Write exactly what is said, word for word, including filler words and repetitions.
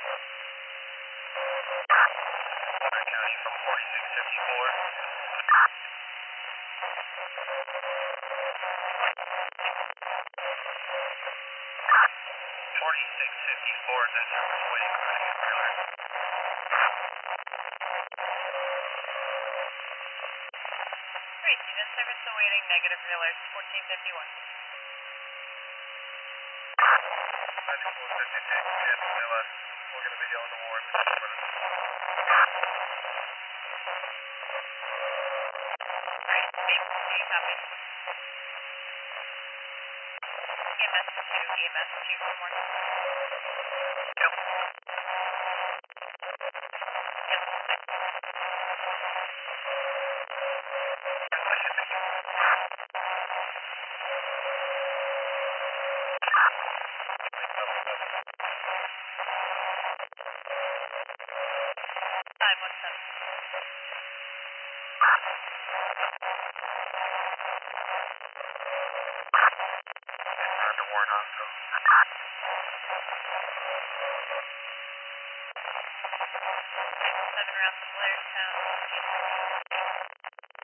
Water County from forty-six fifty-four. forty-six fifty-four, that service waiting for a negative alert. Great, unit service awaiting negative alert fourteen fifty-one. ninety-four fifty-six, yes, Miller. We're going to be on the warrant. Great, thanks. Do you copy? E M S two, E M S two for more. Yep. Yep, thanks. five one seven. We're under warrant also. Seven rounds of Blairstown.